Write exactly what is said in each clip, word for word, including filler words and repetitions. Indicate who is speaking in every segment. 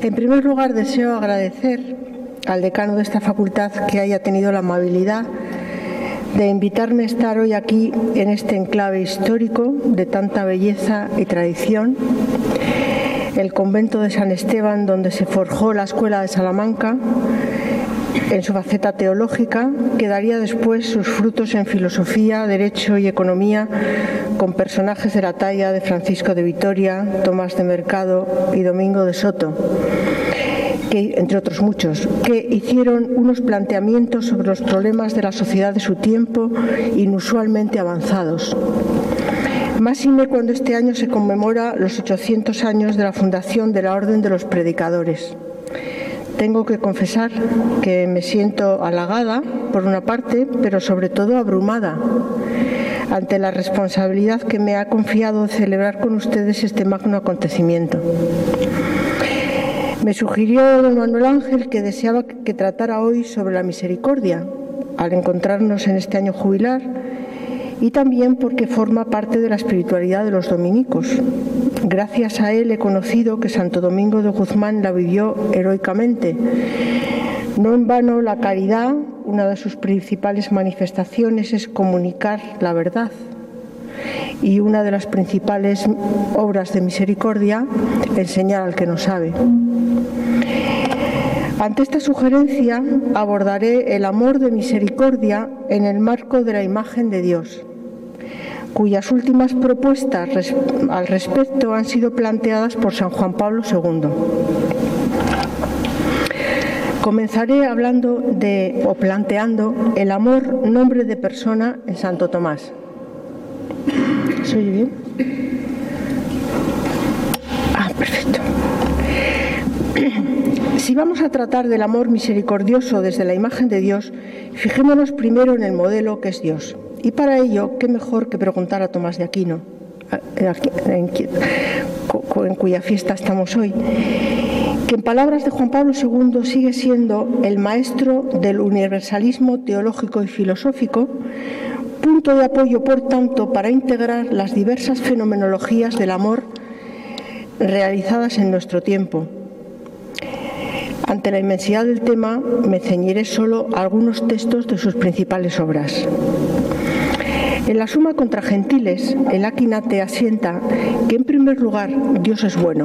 Speaker 1: En primer lugar, deseo agradecer al decano de esta facultad que haya tenido la amabilidad de invitarme a estar hoy aquí en este enclave histórico de tanta belleza y tradición, el convento de San Esteban, donde se forjó la Escuela de Salamanca en su faceta teológica, que daría después sus frutos en filosofía, derecho y economía, con personajes de la talla de Francisco de Vitoria, Tomás de Mercado y Domingo de Soto, que, entre otros muchos, que hicieron unos planteamientos sobre los problemas de la sociedad de su tiempo inusualmente avanzados. Máxime cuando este año se conmemora los ochocientos años de la fundación de la Orden de los Predicadores. Tengo que confesar que me siento halagada, por una parte, pero sobre todo abrumada ante la responsabilidad que me ha confiado de celebrar con ustedes este magno acontecimiento. Me sugirió don Manuel Ángel que deseaba que tratara hoy sobre la misericordia, al encontrarnos en este año jubilar, y también porque forma parte de la espiritualidad de los dominicos. Gracias a él he conocido que Santo Domingo de Guzmán la vivió heroicamente. No en vano, la caridad, una de sus principales manifestaciones es comunicar la verdad. Y una de las principales obras de misericordia, enseñar al que no sabe. Ante esta sugerencia abordaré el amor de misericordia en el marco de la imagen de Dios, cuyas últimas propuestas res- al respecto han sido planteadas por San Juan Pablo segundo. Comenzaré hablando de, o planteando, el amor nombre de persona en Santo Tomás. ¿Se oye bien? Ah, perfecto. Si vamos a tratar del amor misericordioso desde la imagen de Dios, fijémonos primero en el modelo que es Dios. Y para ello, qué mejor que preguntar a Tomás de Aquino, en cuya fiesta estamos hoy, que en palabras de Juan Pablo segundo sigue siendo el maestro del universalismo teológico y filosófico, punto de apoyo, por tanto, para integrar las diversas fenomenologías del amor realizadas en nuestro tiempo. Ante la inmensidad del tema, me ceñiré solo a algunos textos de sus principales obras. En la Suma contra Gentiles, el Aquinate asienta que, en primer lugar, Dios es bueno,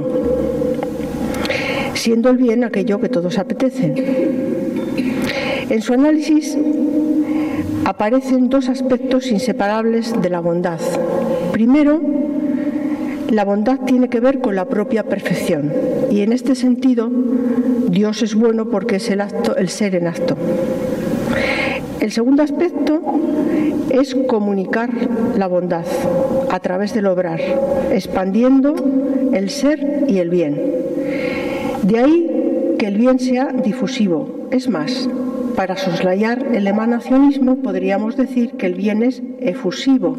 Speaker 1: siendo el bien aquello que todos apetecen. En su análisis aparecen dos aspectos inseparables de la bondad. Primero, la bondad tiene que ver con la propia perfección, y en este sentido Dios es bueno porque es el acto, el ser en acto. El segundo aspecto es comunicar la bondad a través del obrar, expandiendo el ser y el bien. De ahí que el bien sea difusivo. Es más, para soslayar el emanacionismo podríamos decir que el bien es efusivo,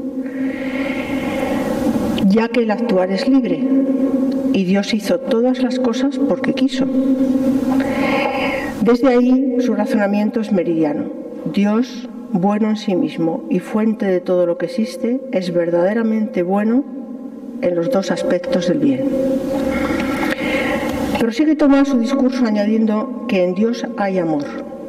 Speaker 1: ya que el actuar es libre, y Dios hizo todas las cosas porque quiso. Desde ahí su razonamiento es meridiano. Dios, bueno en sí mismo y fuente de todo lo que existe, es verdaderamente bueno en los dos aspectos del bien. Prosigue Tomás su discurso añadiendo que en Dios hay amor.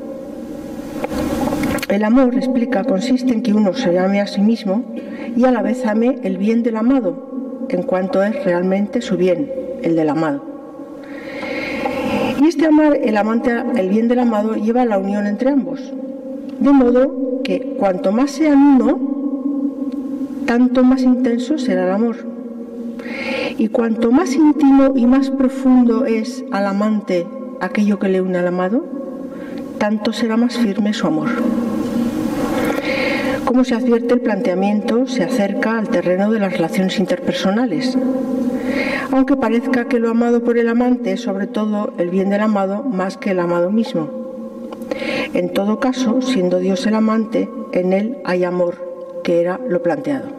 Speaker 1: El amor, explica, consiste en que uno se ame a sí mismo y a la vez ame el bien del amado, en cuanto es realmente su bien, el del amado. Y este amar el amante, el bien del amado, lleva a la unión entre ambos. De modo que cuanto más sean uno, tanto más intenso será el amor. Y cuanto más íntimo y más profundo es al amante aquello que le une al amado, tanto será más firme su amor. Como se advierte, el planteamiento se acerca al terreno de las relaciones interpersonales, aunque parezca que lo amado por el amante es sobre todo el bien del amado más que el amado mismo. En todo caso, siendo Dios el amante, en él hay amor, que era lo planteado.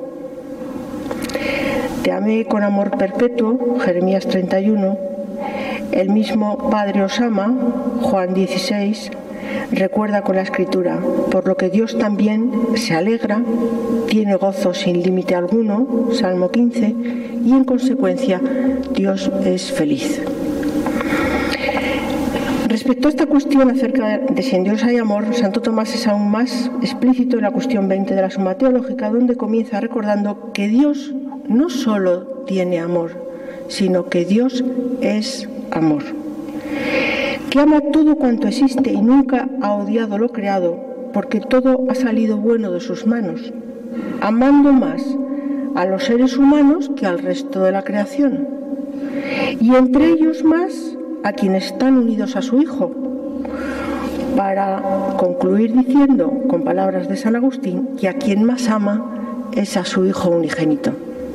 Speaker 1: Te amé con amor perpetuo, Jeremías treinta y uno, el mismo Padre os ama, Juan dieciséis, recuerda con la Escritura, por lo que Dios también se alegra, tiene gozo sin límite alguno, Salmo quince, y en consecuencia Dios es feliz. Respecto a esta cuestión acerca de si en Dios hay amor, Santo Tomás es aún más explícito en la cuestión veinte de la Suma Teológica, donde comienza recordando que Dios no solo tiene amor, sino que Dios es amor, que ama todo cuanto existe y nunca ha odiado lo creado, porque todo ha salido bueno de sus manos, amando más a los seres humanos que al resto de la creación, y entre ellos más a quienes están unidos a su Hijo, para concluir diciendo, con palabras de San Agustín, que a quien más ama es a su Hijo unigénito.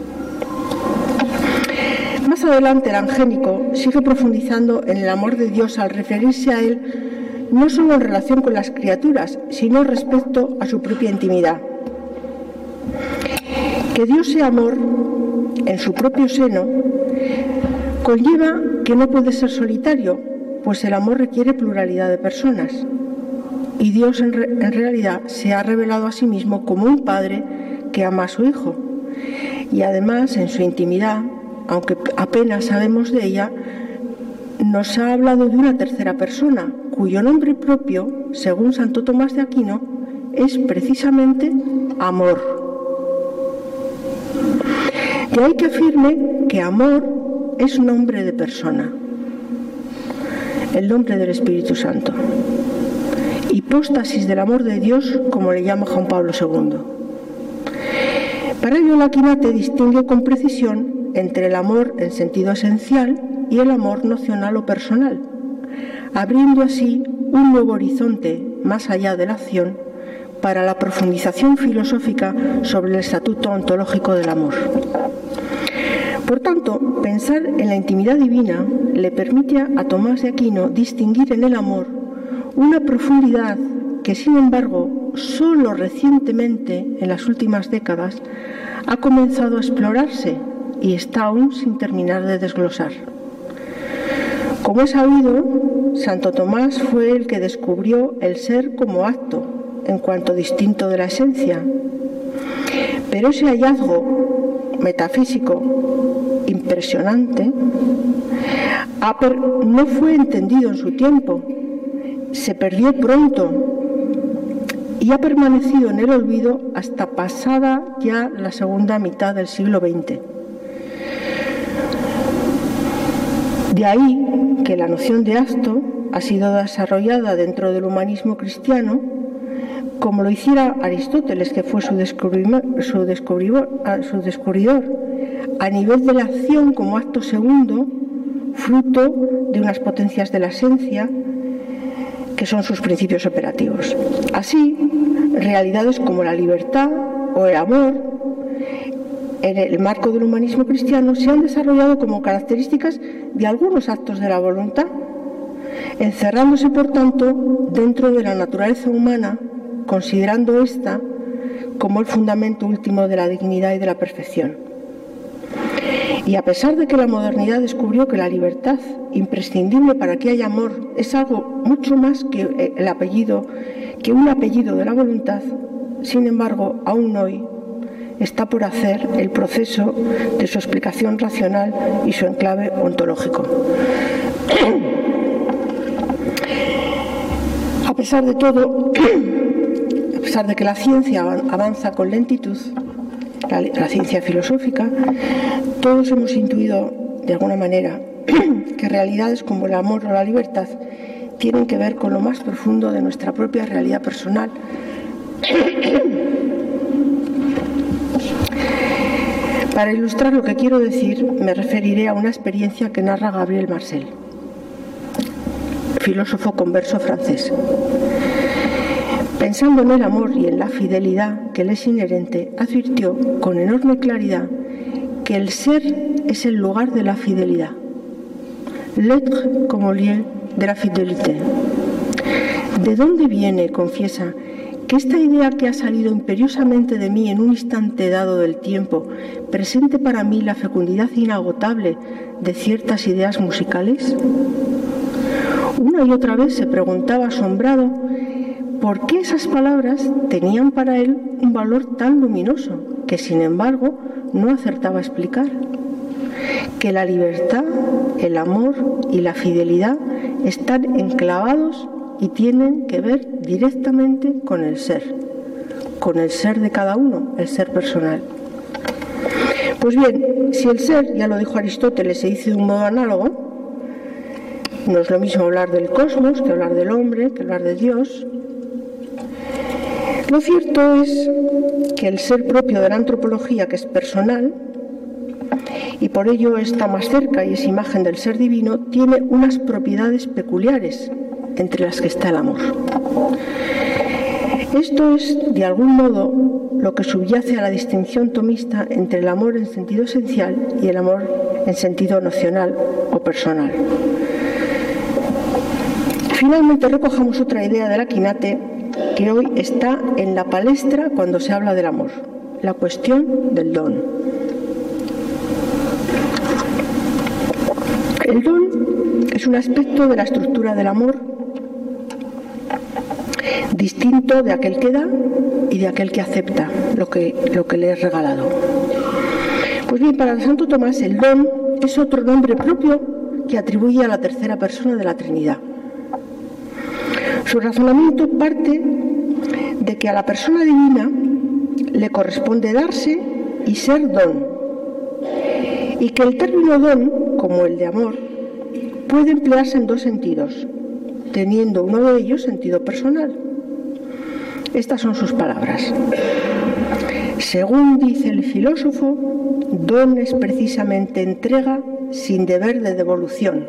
Speaker 1: Más adelante el angélico sigue profundizando en el amor de Dios al referirse a Él no solo en relación con las criaturas, sino respecto a su propia intimidad. Que Dios sea amor en su propio seno conlleva que no puede ser solitario, pues el amor requiere pluralidad de personas. Y Dios en, re en realidad se ha revelado a sí mismo como un padre que ama a su Hijo. Y además, en su intimidad, aunque apenas sabemos de ella, nos ha hablado de una tercera persona, cuyo nombre propio, según Santo Tomás de Aquino, es precisamente amor. De ahí que afirme que amor es nombre de persona, el nombre del Espíritu Santo, hipóstasis del amor de Dios, como le llama Juan Pablo segundo. Para ello, la Quinate distingue con precisión entre el amor en sentido esencial y el amor nocional o personal, abriendo así un nuevo horizonte más allá de la acción para la profundización filosófica sobre el estatuto ontológico del amor. Por tanto, pensar en la intimidad divina le permite a Tomás de Aquino distinguir en el amor una profundidad que, sin embargo, solo recientemente, en las últimas décadas, ha comenzado a explorarse y está aún sin terminar de desglosar. Como es sabido, Santo Tomás fue el que descubrió el ser como acto, en cuanto distinto de la esencia. Pero ese hallazgo metafísico impresionante no fue entendido en su tiempo, se perdió pronto y ha permanecido en el olvido hasta pasada ya la segunda mitad del siglo veinte. De ahí que la noción de acto ha sido desarrollada dentro del humanismo cristiano, como lo hiciera Aristóteles, que fue su descubridor, su descubridor, su descubridor, a nivel de la acción como acto segundo, fruto de unas potencias de la esencia, que son sus principios operativos. Así, realidades como la libertad o el amor, en el marco del humanismo cristiano, se han desarrollado como características de algunos actos de la voluntad, encerrándose, por tanto, dentro de la naturaleza humana, considerando ésta como el fundamento último de la dignidad y de la perfección. Y a pesar de que la modernidad descubrió que la libertad, imprescindible para que haya amor, es algo mucho más que el apellido, que un apellido de la voluntad, sin embargo, aún hoy está por hacer el proceso de su explicación racional y su enclave ontológico. A pesar de todo, a pesar de que la ciencia avanza con lentitud, la, la ciencia filosófica, todos hemos intuido de alguna manera que realidades como el amor o la libertad tienen que ver con lo más profundo de nuestra propia realidad personal. Para ilustrar lo que quiero decir, me referiré a una experiencia que narra Gabriel Marcel, filósofo converso francés. Pensando en el amor y en la fidelidad que le es inherente, advirtió con enorme claridad que el ser es el lugar de la fidelidad, l'être como lieu de la fidélité. ¿De dónde viene, confiesa, que esta idea que ha salido imperiosamente de mí en un instante dado del tiempo presente para mí la fecundidad inagotable de ciertas ideas musicales? Una y otra vez se preguntaba asombrado por qué esas palabras tenían para él un valor tan luminoso que, sin embargo, no acertaba a explicar. que la libertad, el amor y la fidelidad están enclavados y tienen que ver directamente con el ser, con el ser de cada uno, el ser personal. Pues bien, si el ser, ya lo dijo Aristóteles, se dice de un modo análogo, no es lo mismo hablar del cosmos que hablar del hombre, que hablar de Dios. Lo cierto es que el ser propio de la antropología, que es personal, y por ello está más cerca y es imagen del ser divino, tiene unas propiedades peculiares, entre las que está el amor. Esto es, de algún modo, lo que subyace a la distinción tomista entre el amor en sentido esencial y el amor en sentido nocional o personal. Finalmente recojamos otra idea del Aquinate que hoy está en la palestra cuando se habla del amor, la cuestión del don. El don es un aspecto de la estructura del amor distinto de aquel que da y de aquel que acepta lo que, lo que le es regalado. Pues bien, para Santo Tomás el don es otro nombre propio que atribuye a la tercera persona de la Trinidad. Su razonamiento parte de que a la persona divina le corresponde darse y ser don, y que el término don, como el de amor, puede emplearse en dos sentidos, teniendo uno de ellos sentido personal. Estas son sus palabras. Según dice el filósofo, don es precisamente entrega sin deber de devolución.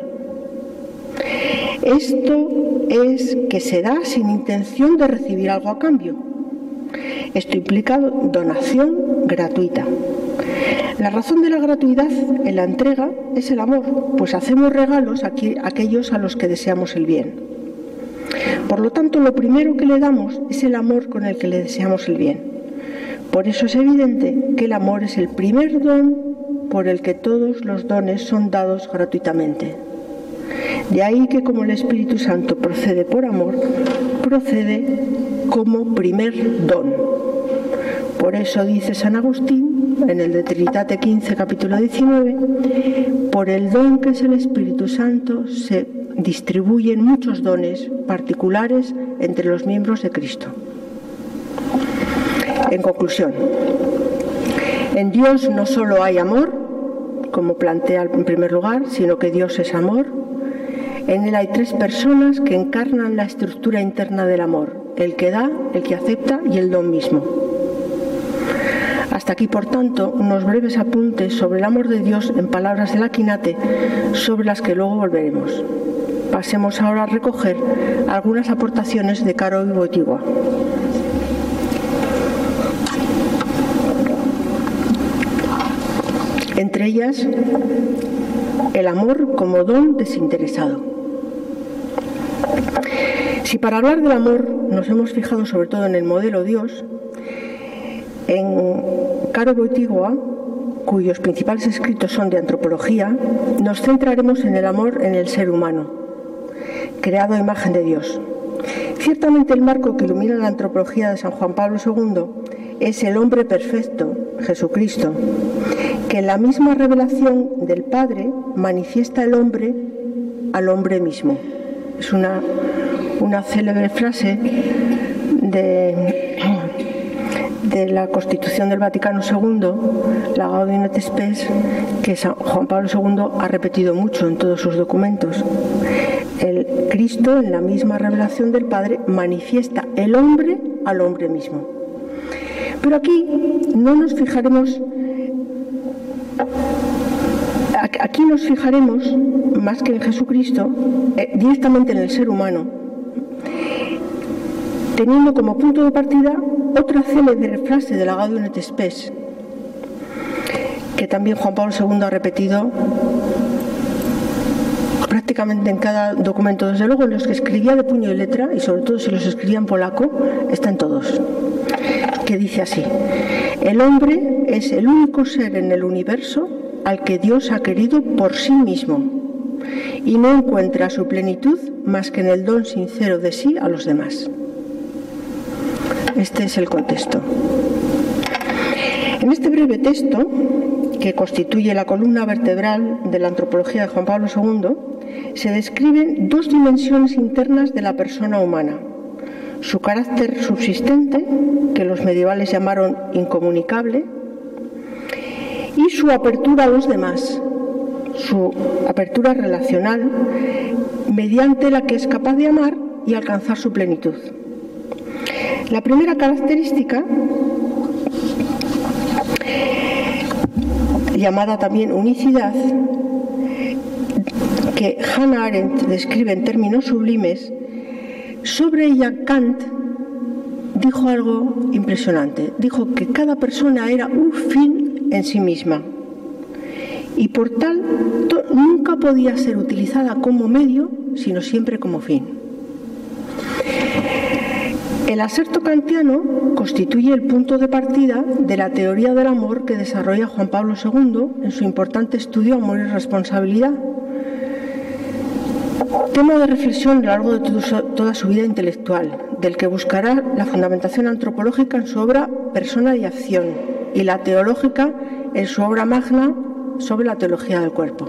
Speaker 1: Esto es que se da sin intención de recibir algo a cambio. Esto implica donación gratuita. La razón de la gratuidad en la entrega es el amor, pues hacemos regalos a aquellos a los que deseamos el bien. Por lo tanto, lo primero que le damos es el amor con el que le deseamos el bien. Por eso es evidente que el amor es el primer don por el que todos los dones son dados gratuitamente. De ahí que como el Espíritu Santo procede por amor, procede como primer don. Por eso dice San Agustín, en el de Trinitate quince, capítulo diecinueve, por el don que es el Espíritu Santo se distribuyen muchos dones particulares entre los miembros de Cristo. En conclusión, en Dios no solo hay amor, como plantea en primer lugar, sino que Dios es amor. En Él hay tres personas que encarnan la estructura interna del amor, el que da, el que acepta y el don mismo. Hasta aquí, por tanto, unos breves apuntes sobre el amor de Dios en palabras del Aquinate, sobre las que luego volveremos. Pasemos ahora a recoger algunas aportaciones de Caro y Wojtyła. Entre ellas, el amor como don desinteresado. Si para hablar del amor nos hemos fijado sobre todo en el modelo Dios, en Caro y Wojtyła, cuyos principales escritos son de antropología, nos centraremos en el amor en el ser humano, creado a imagen de Dios. Ciertamente el marco que ilumina la antropología de San Juan Pablo segundo es el hombre perfecto, Jesucristo, que en la misma revelación del Padre manifiesta el hombre al hombre mismo. Es una, una célebre frase de, de la Constitución del Vaticano segundo, la Gaudium et Spes, que San Juan Pablo segundo ha repetido mucho en todos sus documentos. El Cristo, en la misma revelación del Padre, manifiesta el hombre al hombre mismo. Pero aquí no nos fijaremos, aquí nos fijaremos más que en Jesucristo, eh, directamente en el ser humano, teniendo como punto de partida otra célebre frase de la Gaudium et Spes, que también Juan Pablo segundo ha repetido prácticamente en cada documento, desde luego en los que escribía de puño y letra, y sobre todo si los escribía en polaco, está en todos, que dice así: el hombre es el único ser en el universo al que Dios ha querido por sí mismo y no encuentra su plenitud más que en el don sincero de sí a los demás. Este es el contexto. En este breve texto que constituye la columna vertebral de la antropología de Juan Pablo segundo, se describen dos dimensiones internas de la persona humana: su carácter subsistente, que los medievales llamaron incomunicable, y su apertura a los demás, su apertura relacional, mediante la que es capaz de amar y alcanzar su plenitud. La primera característica, llamada también unicidad, que Hannah Arendt describe en términos sublimes, sobre ella Kant dijo algo impresionante. Dijo que cada persona era un fin en sí misma y por tal nunca podía ser utilizada como medio, sino siempre como fin. El aserto kantiano constituye el punto de partida de la teoría del amor que desarrolla Juan Pablo segundo en su importante estudio Amor y Responsabilidad, tema de reflexión a lo largo de toda su vida intelectual, del que buscará la fundamentación antropológica en su obra Persona y Acción y la teológica en su obra magna sobre la teología del cuerpo.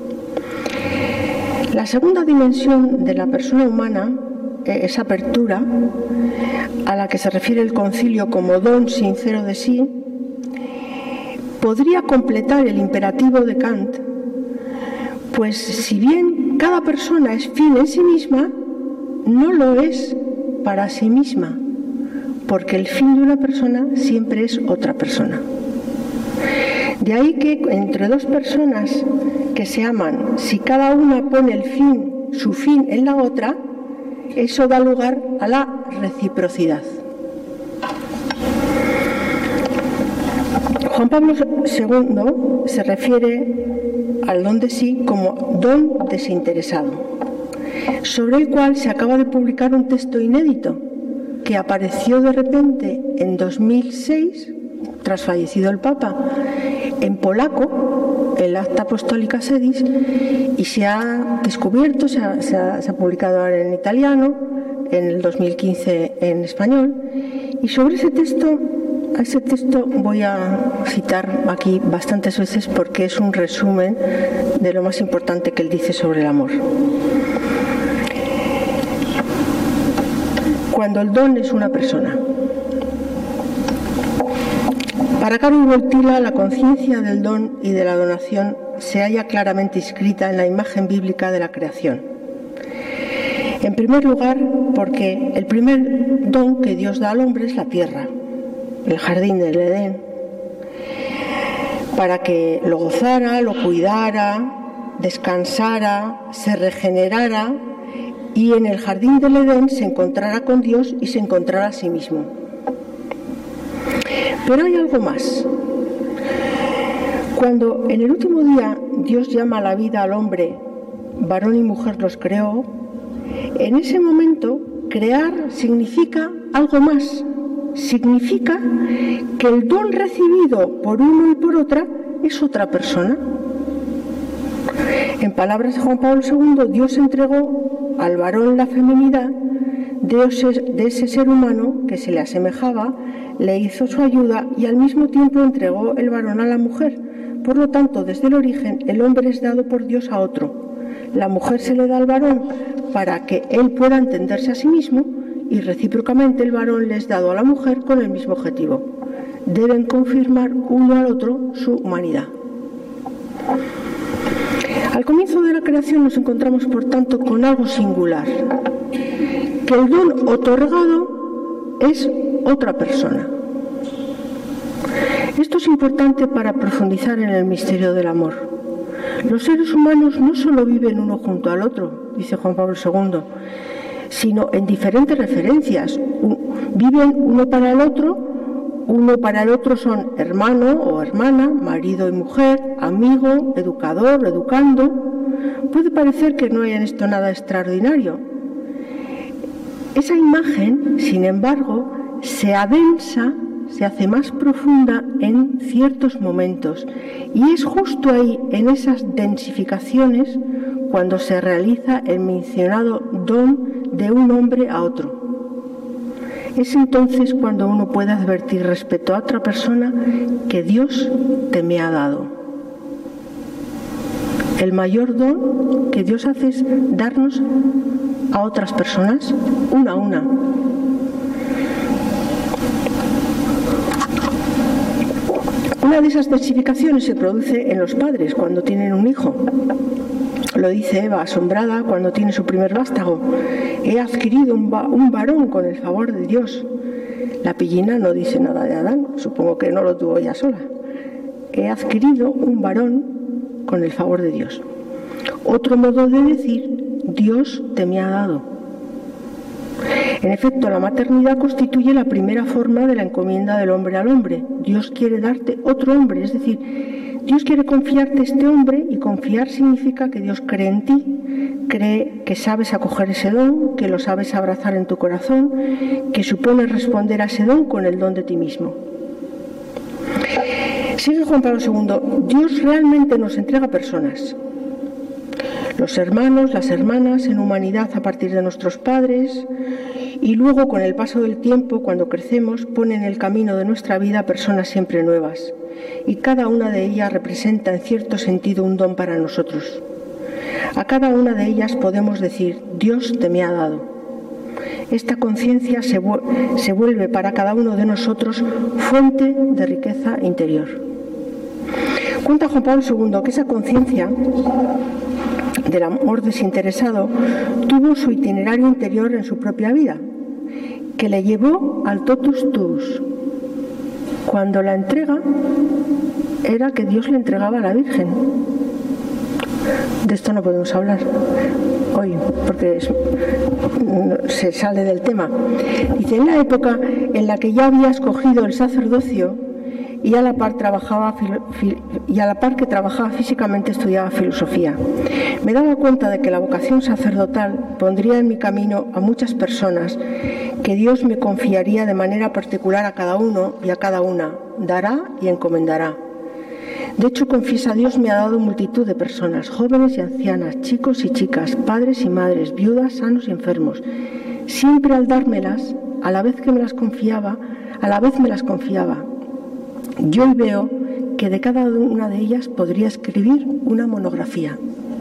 Speaker 1: La segunda dimensión de la persona humana, esa apertura a la que se refiere el concilio como don sincero de sí, podría completar el imperativo de Kant, pues si bien cada persona es fin en sí misma, no lo es para sí misma, porque el fin de una persona siempre es otra persona. De ahí que entre dos personas que se aman, si cada una pone el fin, su fin en la otra, eso da lugar a la reciprocidad. Juan Pablo segundo se refiere al don de sí como don desinteresado, sobre el cual se acaba de publicar un texto inédito que apareció de repente en dos mil seis, tras fallecido el Papa, en polaco, en la Acta Apostólica Sedis, y se ha descubierto, se ha, se ha, se ha publicado ahora en italiano, en el dos mil quince en español, y sobre ese texto, a ese texto voy a citar aquí bastantes veces porque es un resumen de lo más importante que él dice sobre el amor. Cuando el don es una persona. Para Carol Wojtyla, la conciencia del don y de la donación se halla claramente inscrita en la imagen bíblica de la creación. En primer lugar, porque el primer don que Dios da al hombre es la tierra, el jardín del Edén, para que lo gozara, lo cuidara, descansara, se regenerara y en el jardín del Edén se encontrara con Dios y se encontrara a sí mismo. Pero hay algo más. Cuando en el último día Dios llama a la vida al hombre, varón y mujer los creó, en ese momento crear significa algo más. Significa que el don recibido por uno y por otra es otra persona. En palabras de Juan Pablo segundo, Dios entregó al varón la feminidad de ese, de ese ser humano que se le asemejaba, le hizo su ayuda y al mismo tiempo entregó el varón a la mujer. Por lo tanto, desde el origen, el hombre es dado por Dios a otro. La mujer se le da al varón para que él pueda entenderse a sí mismo y recíprocamente el varón le es dado a la mujer con el mismo objetivo. Deben confirmar uno al otro su humanidad. Al comienzo de la creación nos encontramos, por tanto, con algo singular, que el don otorgado es otra persona. Esto es importante para profundizar en el misterio del amor. Los seres humanos no solo viven uno junto al otro, dice Juan Pablo segundo, sino en diferentes referencias. Viven uno para el otro, uno para el otro son hermano o hermana, marido y mujer, amigo, educador, educando. Puede parecer que no hay en esto nada extraordinario. Esa imagen, sin embargo, se adensa, se hace más profunda en ciertos momentos. Y es justo ahí, en esas densificaciones, cuando se realiza el mencionado don de un hombre a otro. Es entonces cuando uno puede advertir respecto a otra persona que Dios te me ha dado. El mayor don que Dios hace es darnos a otras personas, una a una. Una de esas densificaciones se produce en los padres cuando tienen un hijo. Lo dice Eva, asombrada, cuando tiene su primer vástago. He adquirido un, va un varón con el favor de Dios. La pillina no dice nada de Adán, supongo que no lo tuvo ella sola. He adquirido un varón con el favor de Dios. Otro modo de decir, Dios te me ha dado. En efecto, la maternidad constituye la primera forma de la encomienda del hombre al hombre. Dios quiere darte otro hombre, es decir, Dios quiere confiarte este hombre, y confiar significa que Dios cree en ti, cree que sabes acoger ese don, que lo sabes abrazar en tu corazón, que supone responder a ese don con el don de ti mismo. Sigue Juan Pablo segundo, Dios realmente nos entrega personas. Los hermanos, las hermanas, en humanidad a partir de nuestros padres, y luego con el paso del tiempo, cuando crecemos, pone en el camino de nuestra vida personas siempre nuevas, y cada una de ellas representa en cierto sentido un don para nosotros. A cada una de ellas podemos decir, Dios te me ha dado. Esta conciencia se, vu se vuelve para cada uno de nosotros fuente de riqueza interior. Cuenta Juan Pablo segundo que esa conciencia del amor desinteresado tuvo su itinerario interior en su propia vida, que le llevó al totus tuus. Cuando la entrega era que Dios le entregaba a la Virgen. De esto no podemos hablar hoy porque es, se sale del tema. Dice, en la época en la que ya había escogido el sacerdocio y a la par trabajaba y a la par que trabajaba físicamente estudiaba filosofía. Me daba cuenta de que la vocación sacerdotal pondría en mi camino a muchas personas que Dios me confiaría de manera particular a cada uno y a cada una, dará y encomendará. De hecho, confiesa, Dios me ha dado multitud de personas, jóvenes y ancianas, chicos y chicas, padres y madres, viudas, sanos y enfermos. Siempre al dármelas, a la vez que me las confiaba, a la vez me las confiaba. Yo hoy veo que de cada una de ellas podría escribir una monografía.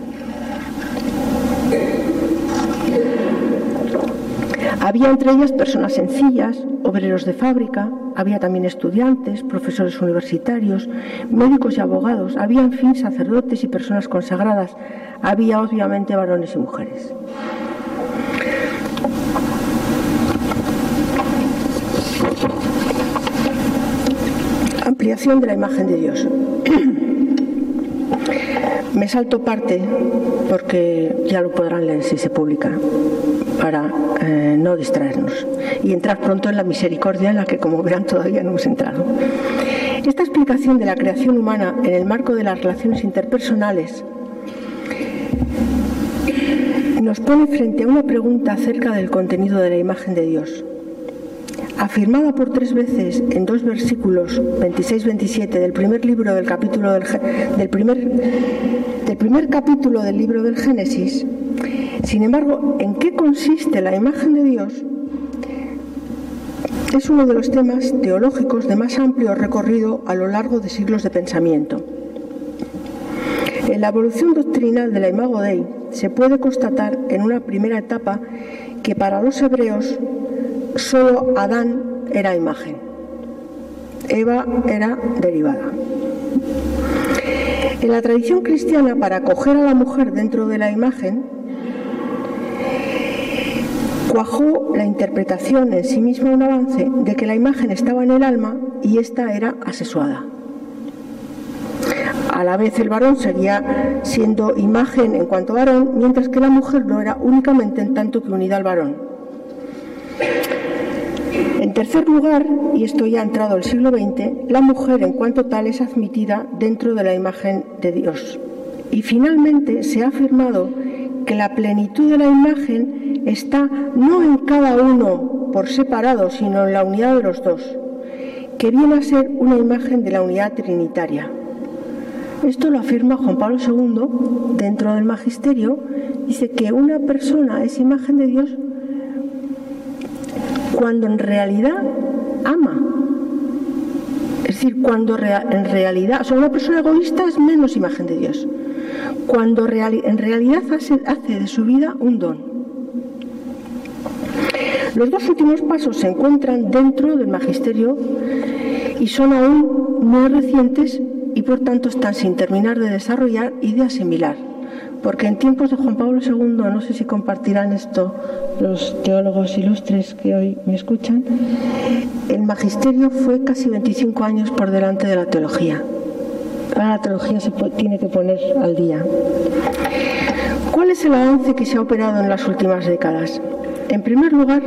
Speaker 1: Había entre ellas personas sencillas, obreros de fábrica, había también estudiantes, profesores universitarios, médicos y abogados, había en fin sacerdotes y personas consagradas, había obviamente varones y mujeres. Ampliación de la imagen de Dios. Me salto parte porque ya lo podrán leer si se publica, para eh, no distraernos y entrar pronto en la misericordia en la que, como verán, todavía no hemos entrado. Esta explicación de la creación humana en el marco de las relaciones interpersonales nos pone frente a una pregunta acerca del contenido de la imagen de Dios. Afirmada por tres veces en dos versículos, veintiséis veintisiete, del primer libro del capítulo del, del, primer, del primer capítulo del libro del Génesis. Sin embargo, ¿en qué consiste la imagen de Dios? Es uno de los temas teológicos de más amplio recorrido a lo largo de siglos de pensamiento. En la evolución doctrinal de la Imago Dei se puede constatar en una primera etapa que para los hebreos solo Adán era imagen, Eva era derivada. En la tradición cristiana, para acoger a la mujer dentro de la imagen, cuajó la interpretación en sí misma un avance de que la imagen estaba en el alma y ésta era asexuada. A la vez el varón seguía siendo imagen en cuanto a varón, mientras que la mujer lo era únicamente en tanto que unida al varón. En tercer lugar, y esto ya ha entrado el siglo veinte, la mujer en cuanto tal es admitida dentro de la imagen de Dios. Y finalmente se ha afirmado que la plenitud de la imagen está no en cada uno por separado, sino en la unidad de los dos, que viene a ser una imagen de la unidad trinitaria. Esto lo afirma Juan Pablo segundo dentro del Magisterio. Dice que una persona es imagen de Dios cuando en realidad ama. Es decir, cuando rea en realidad, o sea, una persona egoísta es menos imagen de Dios. cuando en realidad hace, hace de su vida un don. Los dos últimos pasos se encuentran dentro del magisterio y son aún muy recientes y por tanto están sin terminar de desarrollar y de asimilar. Porque en tiempos de Juan Pablo segundo, no sé si compartirán esto los teólogos ilustres que hoy me escuchan, el magisterio fue casi veinticinco años por delante de la teología. Ahora la teología se tiene que poner al día. ¿Cuál es el avance que se ha operado en las últimas décadas? En primer lugar,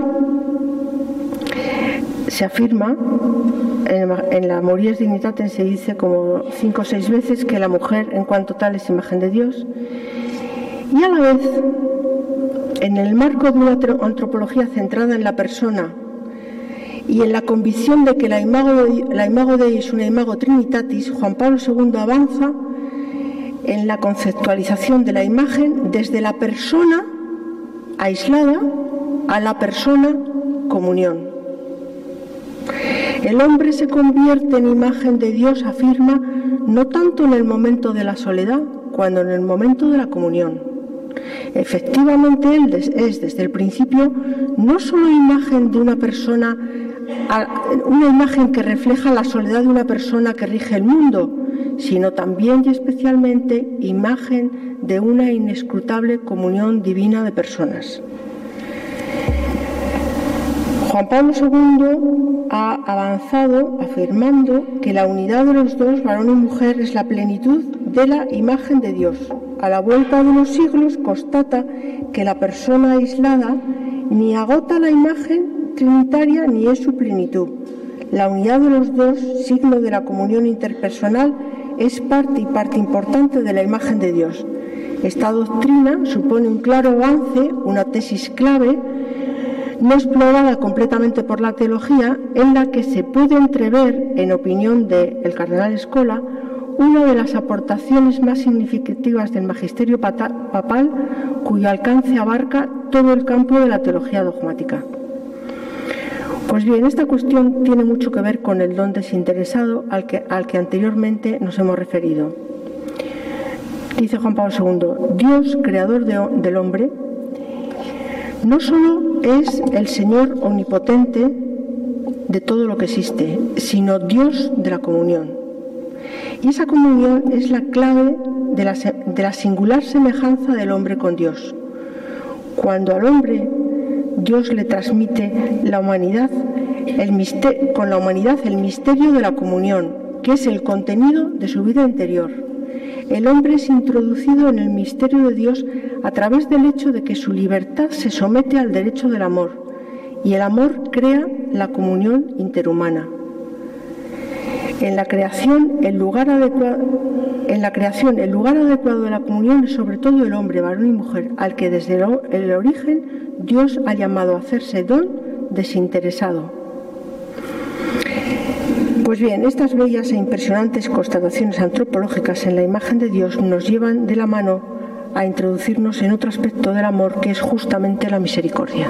Speaker 1: se afirma, en la Mories Dignitatem se dice como cinco o seis veces que la mujer en cuanto tal es imagen de Dios, y a la vez, en el marco de una antropología centrada en la persona y en la convicción de que la imago, la imago Dei es una imago Trinitatis, Juan Pablo segundo avanza en la conceptualización de la imagen desde la persona aislada a la persona comunión. El hombre se convierte en imagen de Dios, afirma, no tanto en el momento de la soledad, cuando en el momento de la comunión. Efectivamente, él es desde el principio no solo imagen de una persona, una imagen que refleja la soledad de una persona que rige el mundo, sino también y especialmente imagen de una inescrutable comunión divina de personas. Juan Pablo segundo ha avanzado afirmando que la unidad de los dos, varón y mujer, es la plenitud de la imagen de Dios. A la vuelta de los siglos constata que la persona aislada ni agota la imagen trinitaria ni es su plenitud. La unidad de los dos, signo de la comunión interpersonal, es parte y parte importante de la imagen de Dios. Esta doctrina supone un claro avance, una tesis clave, no explorada completamente por la teología, en la que se puede entrever, en opinión del cardenal Scola, una de las aportaciones más significativas del magisterio papal, cuyo alcance abarca todo el campo de la teología dogmática. Pues bien, esta cuestión tiene mucho que ver con el don desinteresado al que, al que anteriormente nos hemos referido. Dice Juan Pablo segundo, Dios, creador de, del hombre, no solo es el Señor omnipotente de todo lo que existe, sino Dios de la comunión. Y esa comunión es la clave de la, de la singular semejanza del hombre con Dios. Cuando al hombre Dios le transmite la humanidad, el misterio, con la humanidad el misterio de la comunión, que es el contenido de su vida interior. El hombre es introducido en el misterio de Dios a través del hecho de que su libertad se somete al derecho del amor, y el amor crea la comunión interhumana. En la creación, el lugar adecuado, en la creación, el lugar adecuado de la comunión es sobre todo el hombre, varón y mujer, al que desde el origen Dios ha llamado a hacerse don desinteresado. Pues bien, estas bellas e impresionantes constataciones antropológicas en la imagen de Dios nos llevan de la mano a introducirnos en otro aspecto del amor, que es justamente la misericordia.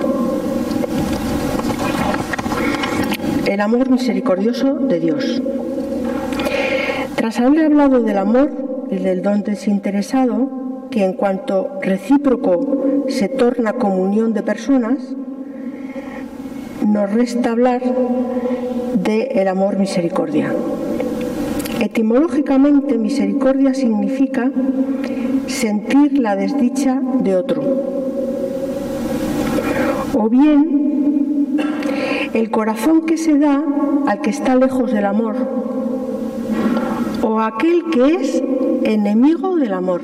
Speaker 1: El amor misericordioso de Dios. Tras haber hablado del amor y del don desinteresado, que en cuanto recíproco se torna comunión de personas, nos resta hablar del amor misericordia. Etimológicamente, misericordia significa sentir la desdicha de otro, o bien el corazón que se da al que está lejos del amor, o aquel que es enemigo del amor.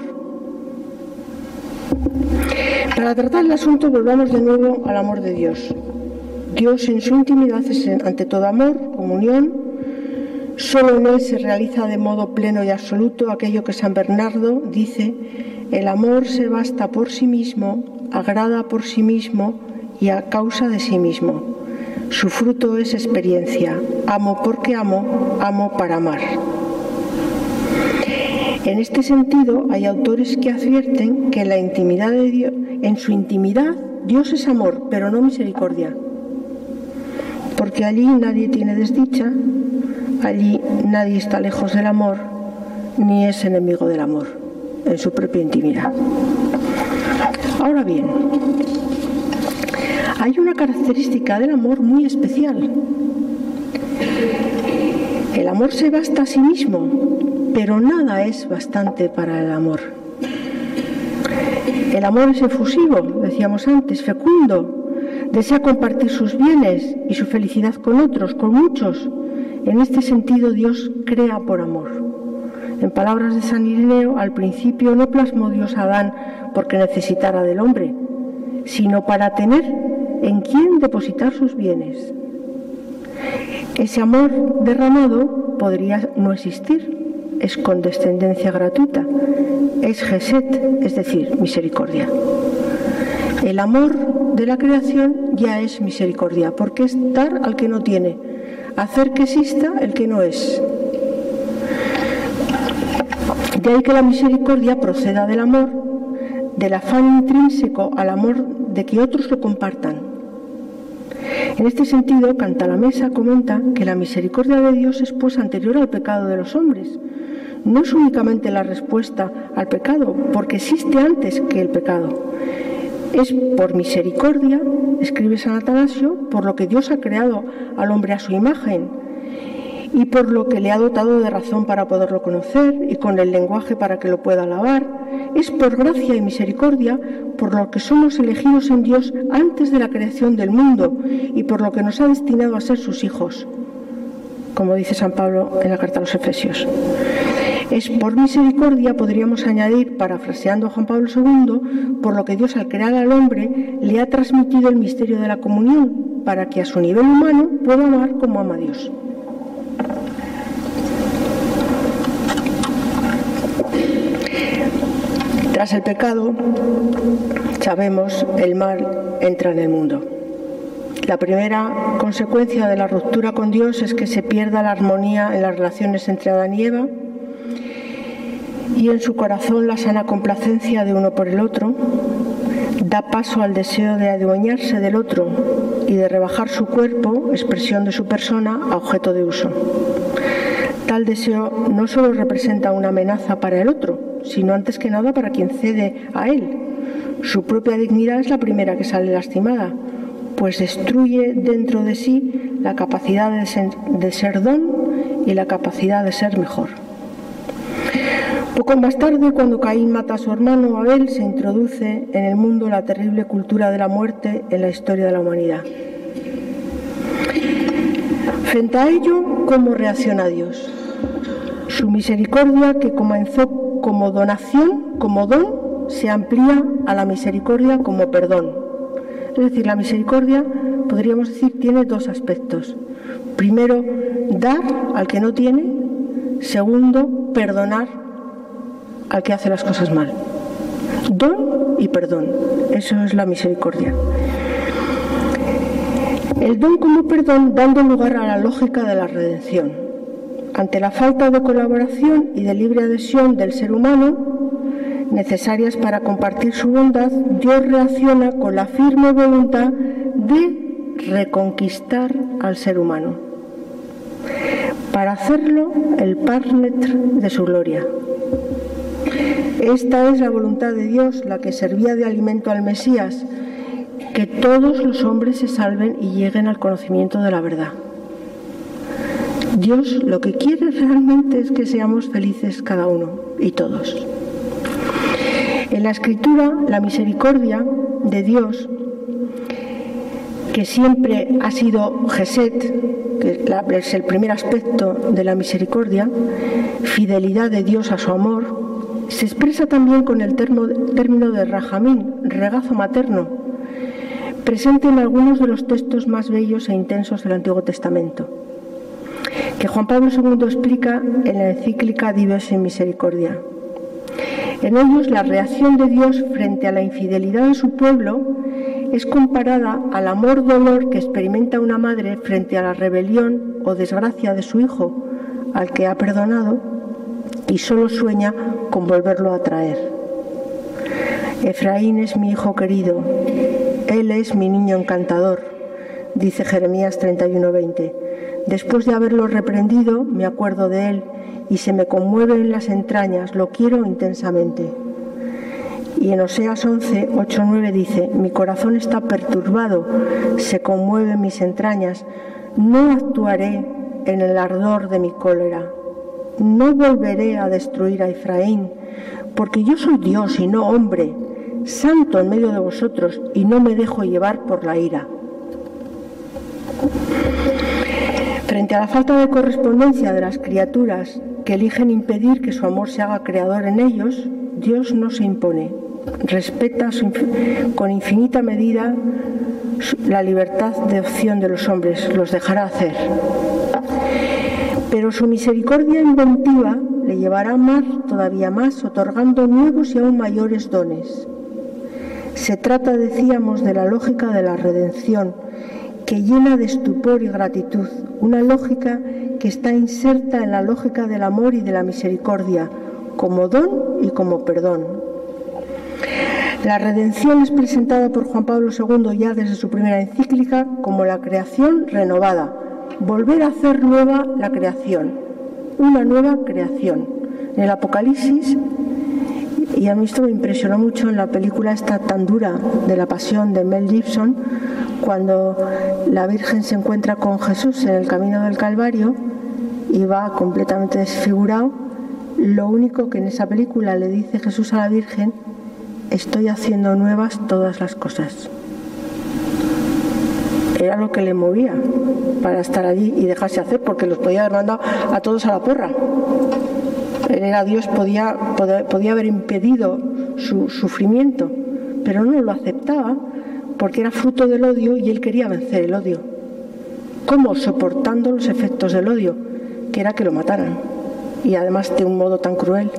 Speaker 1: Para tratar el asunto, volvamos de nuevo al amor de Dios. Dios en su intimidad es ante todo amor, comunión. Solo en él se realiza de modo pleno y absoluto aquello que San Bernardo dice: el amor se basta por sí mismo, agrada por sí mismo y a causa de sí mismo. Su fruto es experiencia. Amo porque amo, amo para amar. En este sentido, hay autores que advierten que en la intimidad de Dios, en su intimidad, Dios es amor, pero no misericordia. Porque allí nadie tiene desdicha, allí nadie está lejos del amor, ni es enemigo del amor. en su propia intimidad. Ahora bien, hay una característica del amor muy especial. El amor se basta a sí mismo, pero nada es bastante para el amor. El amor es efusivo, decíamos antes, fecundo, desea compartir sus bienes y su felicidad con otros, con muchos. En este sentido, Dios crea por amor. En palabras de San Ireneo, al principio no plasmó Dios a Adán porque necesitara del hombre, sino para tener en quién depositar sus bienes. Ese amor derramado podría no existir. Es condescendencia gratuita, es Gesed, es decir, misericordia. El amor de la creación ya es misericordia, porque es dar al que no tiene, hacer que exista el que no es. De ahí que la misericordia proceda del amor, del afán intrínseco al amor de que otros lo compartan. En este sentido, Cantalamessa comenta que la misericordia de Dios es pues anterior al pecado de los hombres. No es únicamente la respuesta al pecado, porque existe antes que el pecado. Es por misericordia, escribe San Atanasio, por lo que Dios ha creado al hombre a su imagen y por lo que le ha dotado de razón para poderlo conocer y con el lenguaje para que lo pueda alabar. Es por gracia y misericordia por lo que somos elegidos en Dios antes de la creación del mundo y por lo que nos ha destinado a ser sus hijos, como dice San Pablo en la carta a los Efesios. Es por misericordia, podríamos añadir, parafraseando a Juan Pablo segundo, por lo que Dios al crear al hombre le ha transmitido el misterio de la comunión, para que a su nivel humano pueda amar como ama a Dios. Tras el pecado, sabemos, el mal entra en el mundo. La primera consecuencia de la ruptura con Dios es que se pierda la armonía en las relaciones entre Adán y Eva, y en su corazón la sana complacencia de uno por el otro da paso al deseo de adueñarse del otro y de rebajar su cuerpo, expresión de su persona, a objeto de uso. Tal deseo no solo representa una amenaza para el otro, sino antes que nada para quien cede a él. Su propia dignidad es la primera que sale lastimada, pues destruye dentro de sí la capacidad de ser, de ser don y la capacidad de ser mejor. Poco más tarde, cuando Caín mata a su hermano Abel, se introduce en el mundo la terrible cultura de la muerte en la historia de la humanidad. Frente a ello, ¿cómo reacciona Dios? Su misericordia, que comenzó como donación, como don, se amplía a la misericordia como perdón. Es decir, la misericordia, podríamos decir, tiene dos aspectos. Primero, dar al que no tiene. Segundo, perdonar al que hace las cosas mal. Don y perdón, eso es la misericordia. El don como perdón dando lugar a la lógica de la redención. Ante la falta de colaboración y de libre adhesión del ser humano, necesarias para compartir su bondad, Dios reacciona con la firme voluntad de reconquistar al ser humano. Para hacerlo, el partner de su gloria. Esta es la voluntad de Dios, la que servía de alimento al Mesías, que todos los hombres se salven y lleguen al conocimiento de la verdad. Dios lo que quiere realmente es que seamos felices cada uno y todos. En la Escritura, la misericordia de Dios, que siempre ha sido Gesed, que es el primer aspecto de la misericordia, fidelidad de Dios a su amor, se expresa también con el termo, término de rajamín, regazo materno, presente en algunos de los textos más bellos e intensos del Antiguo Testamento, que Juan Pablo segundo explica en la encíclica Dives in Misericordia. En ellos, la reacción de Dios frente a la infidelidad de su pueblo es comparada al amor-dolor que experimenta una madre frente a la rebelión o desgracia de su hijo, al que ha perdonado, y solo sueña con volverlo a traer. Efraín es mi hijo querido, él es mi niño encantador, dice Jeremías treinta y uno veinte. Después de haberlo reprendido, me acuerdo de él y se me conmueve en las entrañas, lo quiero intensamente. Y en Oseas once, ocho, nueve dice, mi corazón está perturbado, se conmueve en mis entrañas, no actuaré en el ardor de mi cólera, no volveré a destruir a Efraín, porque yo soy Dios y no hombre, santo en medio de vosotros, y no me dejo llevar por la ira. Frente a la falta de correspondencia de las criaturas que eligen impedir que su amor se haga creador en ellos, Dios no se impone. Respeta con infinita medida la libertad de opción de los hombres, los dejará hacer. Pero su misericordia inventiva le llevará a amar todavía más, otorgando nuevos y aún mayores dones. Se trata, decíamos, de la lógica de la redención, que llena de estupor y gratitud, una lógica que está inserta en la lógica del amor y de la misericordia, como don y como perdón. La redención es presentada por Juan Pablo segundo ya desde su primera encíclica como la creación renovada, volver a hacer nueva la creación, una nueva creación. En el Apocalipsis, y a mí esto me impresionó mucho en la película esta tan dura de la Pasión de Mel Gibson, cuando la Virgen se encuentra con Jesús en el camino del Calvario y va completamente desfigurado, lo único que en esa película le dice Jesús a la Virgen, estoy haciendo nuevas todas las cosas. Era lo que le movía para estar allí y dejarse hacer, porque los podía haber mandado a todos a la porra. Él era Dios, podía, podía, podía haber impedido su sufrimiento, pero no lo aceptaba porque era fruto del odio y él quería vencer el odio. ¿Cómo? Soportando los efectos del odio, que era que lo mataran, y además de un modo tan cruel.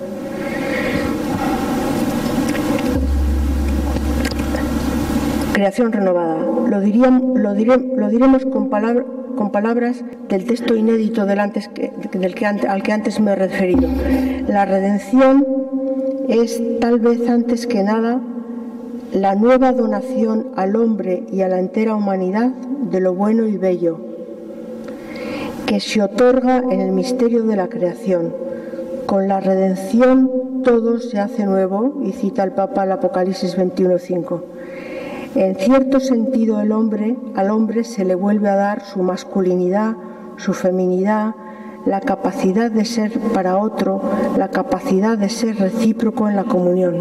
Speaker 1: Creación renovada. Lo, diríamos, lo, diré, lo diremos con, palabra, con palabras del texto inédito del antes que, del que, al que antes me he referido. La redención es, tal vez antes que nada, la nueva donación al hombre y a la entera humanidad de lo bueno y bello, que se otorga en el misterio de la creación. Con la redención todo se hace nuevo, y cita el Papa el Apocalipsis veintiuno cinco. En cierto sentido, el hombre, al hombre se le vuelve a dar su masculinidad, su feminidad, la capacidad de ser para otro, la capacidad de ser recíproco en la comunión.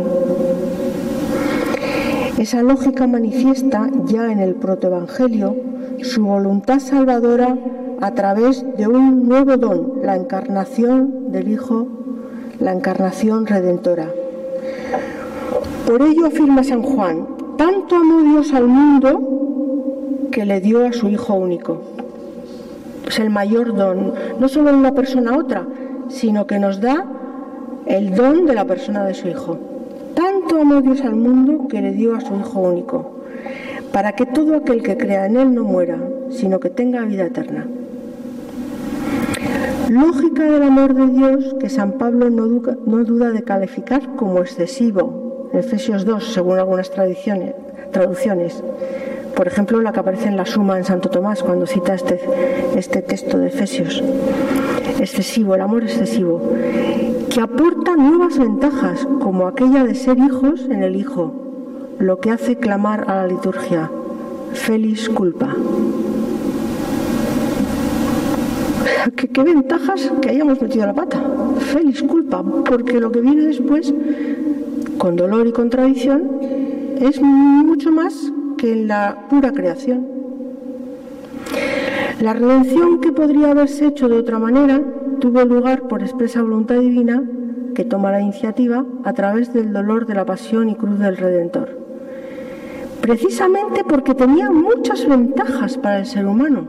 Speaker 1: Esa lógica manifiesta ya en el protoevangelio su voluntad salvadora a través de un nuevo don, la encarnación del Hijo, la encarnación redentora. Por ello afirma San Juan, tanto amó Dios al mundo que le dio a su Hijo único. Es el mayor don, no solo de una persona a otra, sino que nos da el don de la persona de su Hijo. Tanto amó Dios al mundo que le dio a su Hijo único, para que todo aquel que crea en Él no muera, sino que tenga vida eterna. Lógica del amor de Dios que San Pablo no duda, no duda de calificar como excesivo, Efesios dos, según algunas traducciones, traducciones. Por ejemplo, la que aparece en la Suma en Santo Tomás, cuando cita este, este texto de Efesios. Excesivo, el amor excesivo, que aporta nuevas ventajas, como aquella de ser hijos en el Hijo, lo que hace clamar a la liturgia, Felix culpa. ¿Qué, qué ventajas que hayamos metido la pata? Felix culpa, porque lo que viene después, con dolor y contradicción, es mucho más que en la pura creación. La redención, que podría haberse hecho de otra manera, tuvo lugar por expresa voluntad divina, que toma la iniciativa a través del dolor de la pasión y cruz del Redentor. Precisamente porque tenía muchas ventajas para el ser humano.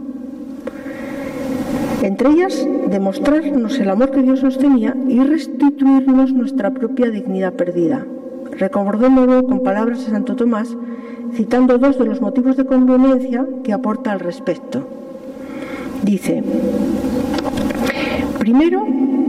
Speaker 1: Entre ellas, demostrarnos el amor que Dios nos tenía y restituirnos nuestra propia dignidad perdida. Recordémoslo con palabras de Santo Tomás, citando dos de los motivos de conveniencia que aporta al respecto. Dice, primero,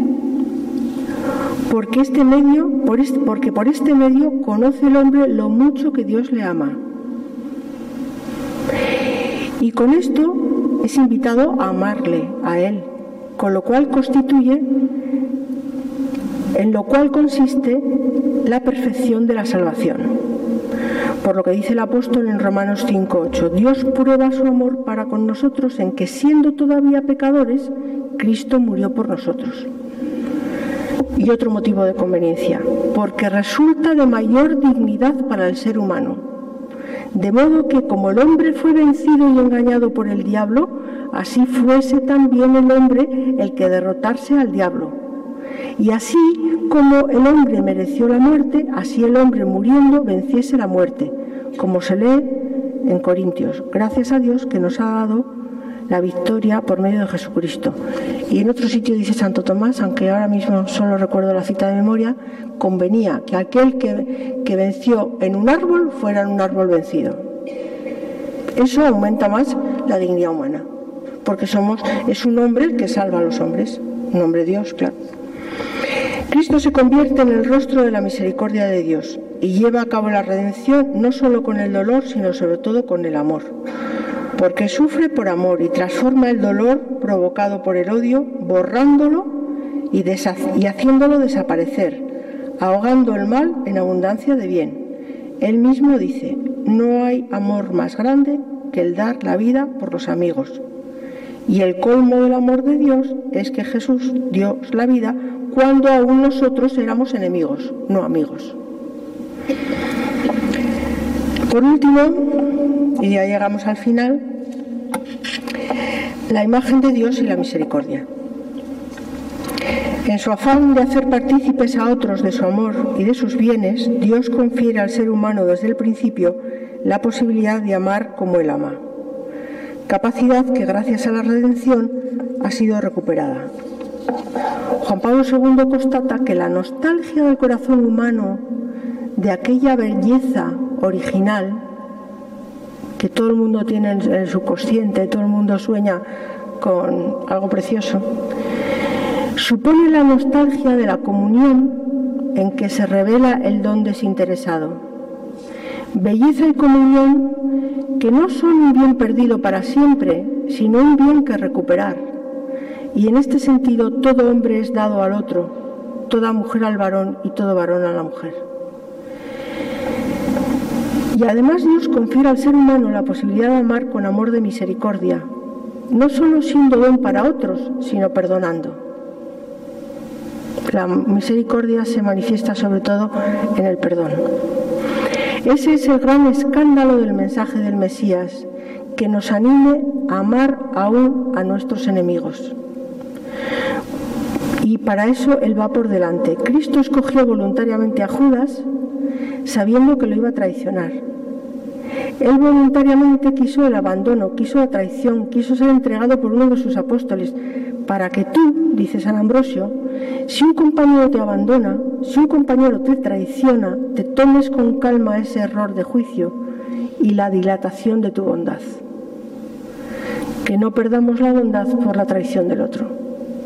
Speaker 1: porque, este medio, por este, porque por este medio conoce el hombre lo mucho que Dios le ama. Y con esto es invitado a amarle a Él, con lo cual constituye, en lo cual consiste la perfección de la salvación. Por lo que dice el apóstol en Romanos cinco ocho, Dios prueba su amor para con nosotros en que, siendo todavía pecadores, Cristo murió por nosotros. Y otro motivo de conveniencia, porque resulta de mayor dignidad para el ser humano. De modo que, como el hombre fue vencido y engañado por el diablo, así fuese también el hombre el que derrotase al diablo. Y así como el hombre mereció la muerte, así el hombre muriendo venciese la muerte, como se lee en Corintios. Gracias a Dios que nos ha dado la victoria por medio de Jesucristo. Y en otro sitio dice Santo Tomás, aunque ahora mismo solo recuerdo la cita de memoria, convenía que aquel que, que venció en un árbol fuera en un árbol vencido. Eso aumenta más la dignidad humana, porque somos, es un hombre el que salva a los hombres, un hombre Dios, claro. Cristo se convierte en el rostro de la misericordia de Dios y lleva a cabo la redención no solo con el dolor, sino sobre todo con el amor, porque sufre por amor y transforma el dolor provocado por el odio, borrándolo y, y haciéndolo desaparecer, ahogando el mal en abundancia de bien. Él mismo dice, no hay amor más grande que el dar la vida por los amigos. Y el colmo del amor de Dios es que Jesús dio la vida cuando aún nosotros éramos enemigos, no amigos. Por último, y ya llegamos al final, la imagen de Dios y la misericordia. En su afán de hacer partícipes a otros de su amor y de sus bienes, Dios confiere al ser humano desde el principio la posibilidad de amar como Él ama, capacidad que gracias a la redención ha sido recuperada. Juan Pablo segundo constata que la nostalgia del corazón humano de aquella belleza original que todo el mundo tiene en el subconsciente, todo el mundo sueña con algo precioso, supone la nostalgia de la comunión en que se revela el don desinteresado. Belleza y comunión que no son un bien perdido para siempre, sino un bien que recuperar. Y en este sentido todo hombre es dado al otro, toda mujer al varón y todo varón a la mujer. Y además Dios confiere al ser humano la posibilidad de amar con amor de misericordia, no solo siendo don para otros, sino perdonando. La misericordia se manifiesta sobre todo en el perdón. Ese es el gran escándalo del mensaje del Mesías, que nos anime a amar aún a nuestros enemigos. Y para eso Él va por delante. Cristo escogió voluntariamente a Judas, sabiendo que lo iba a traicionar. Él voluntariamente quiso el abandono, quiso la traición, quiso ser entregado por uno de sus apóstoles, para que tú, dice San Ambrosio, si un compañero te abandona, si un compañero te traiciona, te tomes con calma ese error de juicio y la dilatación de tu bondad. Que no perdamos la bondad por la traición del otro.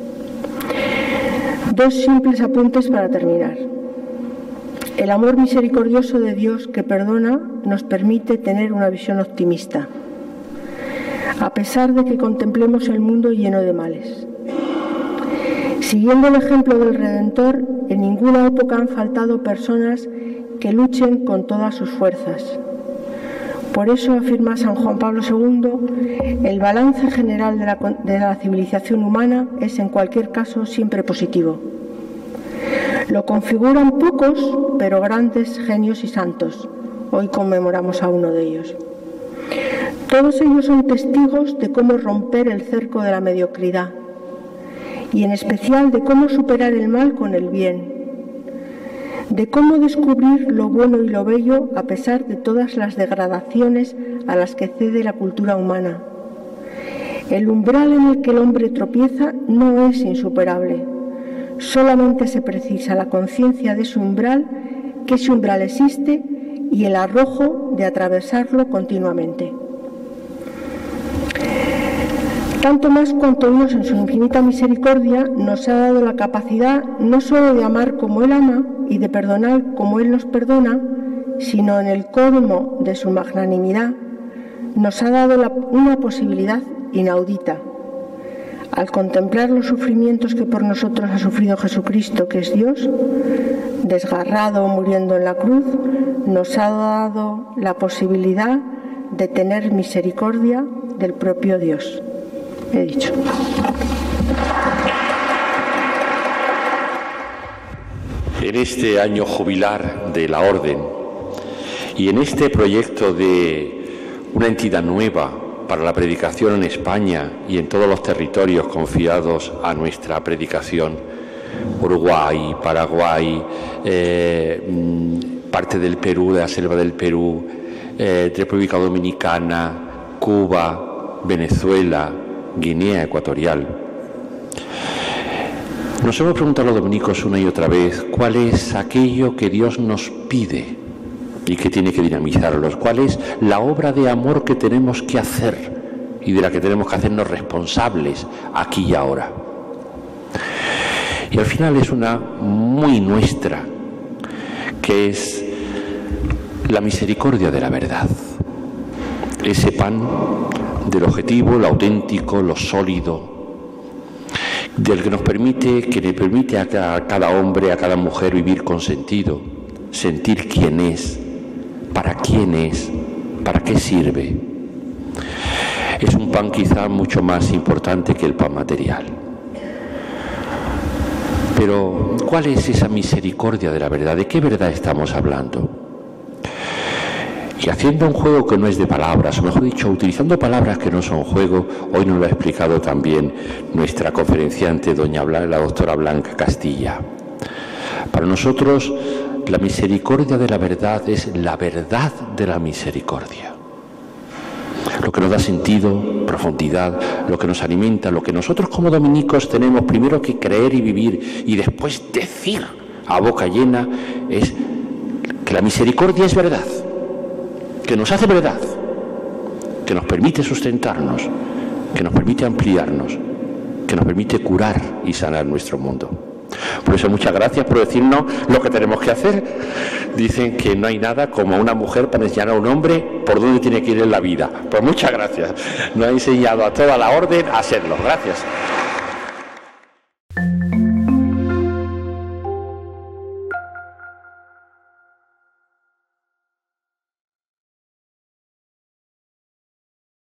Speaker 1: Dos simples apuntes para terminar. El amor misericordioso de Dios que perdona nos permite tener una visión optimista, a pesar de que contemplemos el mundo lleno de males. Siguiendo el ejemplo del Redentor, en ninguna época han faltado personas que luchen con todas sus fuerzas. Por eso afirma San Juan Pablo segundo, el balance general de la, de la civilización humana es en cualquier caso siempre positivo. Lo configuran pocos, pero grandes genios y santos. Hoy conmemoramos a uno de ellos. Todos ellos son testigos de cómo romper el cerco de la mediocridad y en especial de cómo superar el mal con el bien, de cómo descubrir lo bueno y lo bello a pesar de todas las degradaciones a las que cede la cultura humana. El umbral en el que el hombre tropieza no es insuperable. Solamente se precisa la conciencia de su umbral, que ese umbral existe, y el arrojo de atravesarlo continuamente. Tanto más cuanto Dios en su infinita misericordia nos ha dado la capacidad no solo de amar como Él ama y de perdonar como Él nos perdona, sino en el colmo de su magnanimidad nos ha dado la, una posibilidad inaudita. Al contemplar los sufrimientos que por nosotros ha sufrido Jesucristo, que es Dios, desgarrado muriendo en la cruz, nos ha dado la posibilidad de tener misericordia del propio Dios. He dicho.
Speaker 2: En este año jubilar de la Orden y en este proyecto de una entidad nueva para la predicación en España y en todos los territorios confiados a nuestra predicación, Uruguay, Paraguay, eh, parte del Perú, de la selva del Perú, eh, República Dominicana, Cuba, Venezuela, Guinea Ecuatorial. Nos hemos preguntado los dominicos una y otra vez cuál es aquello que Dios nos pide y que tiene que dinamizarlos, cuál es la obra de amor que tenemos que hacer y de la que tenemos que hacernos responsables aquí y ahora. Y al final es una muy nuestra, que es la misericordia de la verdad, ese pan del objetivo, lo auténtico, lo sólido, del que nos permite, que le permite a cada hombre, a cada mujer vivir con sentido, sentir quién es, para quién es, para qué sirve. Es un pan quizá mucho más importante que el pan material. Pero, ¿cuál es esa misericordia de la verdad? ¿De qué verdad estamos hablando? Y haciendo un juego que no es de palabras, o mejor dicho, utilizando palabras que no son juego, hoy nos lo ha explicado también nuestra conferenciante, doña Blanca, la doctora Blanca Castilla. Para nosotros, la misericordia de la verdad es la verdad de la misericordia. Lo que nos da sentido, profundidad, lo que nos alimenta, lo que nosotros como dominicos tenemos primero que creer y vivir y después decir a boca llena es que la misericordia es verdad, que nos hace verdad, que nos permite sustentarnos, que nos permite ampliarnos, que nos permite curar y sanar nuestro mundo. Por eso muchas gracias por decirnos lo que tenemos que hacer. Dicen que no hay nada como una mujer para enseñar a un hombre por dónde tiene que ir en la vida. Pues muchas gracias. Nos ha enseñado a toda la orden a hacerlo. Gracias.